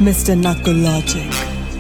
Mr. Knuckle Logic,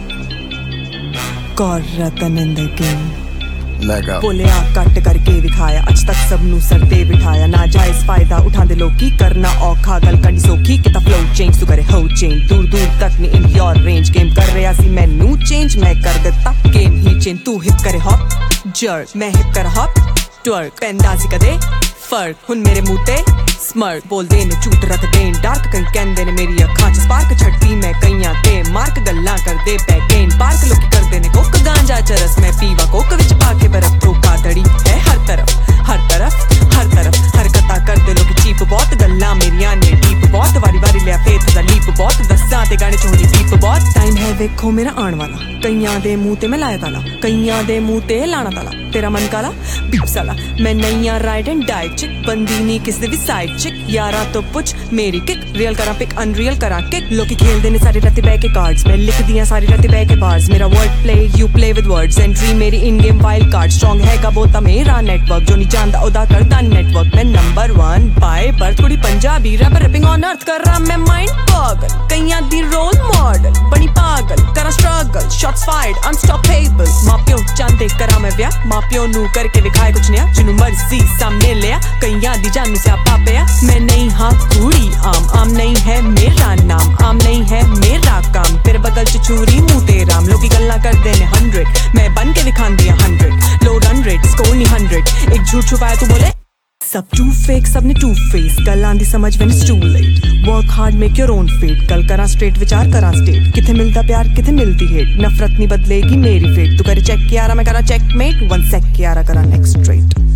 Kaur Ratan in the game. बोलिया cut करके विखाया अज तक सब नू सर ते बिठाया ना जायज फायदा उठांदे लोकी करना औखा गल करनी सौखी किता फ्लो चेंज तू करे हो चेंज दूर दूर तक नहीं इन योर रेंज गेम कर रहा सी मैनू चेंज मैं कर दिता गेम ही चेंज तू हिप करे हॉप जर्क मैं हिप कर हॉप ट्वर्क पैंदा सी कदे फर्क हुन मेरे मुंह ते स्मर्क बोलदे ने झूठ रख देन डार्क कई कहंदे ने मेरी अखां च स्पार्क छड्डी मैं कईयां ते मार्क गल्लां करदे बैगेन पार्क लोकी करदे ने कोक गांजा चरस मैं पीवा कोक विच पाके बरफ ठोका दड़ी है हर तरफ हर तरफ हर तरफ हरकतां करदे लोकी चीप बहुत गल्लां मेरियां ने डीप बहुत वारी वारी लिया फेथ दा लीप बहुत दस्सां ते गाने चोनी डीप बहुत टाइम है वेखो मेरा आण वाला कईयां दे मुंह ते मैं लाया ताला कईयां दे मुंह ते लाना ताला तेरा मन काला बीप साला मैं नईयां राइड एंड डाइट चिक बंदी नहीं किसी भी साइड चिक यारा तो पुछ मेरी किक रियल करा पिक अनरियल करा किक लोकी खेलदे ने सारे राती बैठ के कार्ड्स मैं लिख दियां सारी राती बैठ के बार्स मेरा word play you play with words entry मेरी in game wild card strong है का बोलता मेरा नेटवर्क जो नहीं जानदा ओदा करदा नेटवर्क मैं नंबर 1 बाय बर्थ कुड़ी Punjabi rapper rapping on earth कर रहा मैं माइंड पागल कईयां दी रोल मॉडल बनी पागल करा स्ट्रगल शॉट्स फायर्ड अनस्टॉपेबल मापियो चांदे करा मैं व्याह मापियो नू करके विखाए कुछ नया जिन्नू मर्जी सामने लिया कईयां दी जानू से आपा पिया मैं नहीं हाँ कूड़ी आम नहीं है मेरा नाम आम नहीं है मेरा काम तेरे बगल च छुरी मुंह ते राम लोकी गल्ला करदे ने 100 मैं बन के दिखांदी 100 लो रन रेट स्कोर नहीं 100 एक झूठ छुपाया तू बोले सब टू फेक सब ने टू फेस गल्लां दी समझ when it's too late work hard make your own fate कल करा स्ट्रेट विचार करा स्टेट किथे मिलदा प्यार किथे मिलदी हेट नफरत नहीं बदलेगी मेरी फेट तू करे चेक यारा मैं करा चेकमेट 1 सेक यारा करा नेक्स्ट स्ट्रेट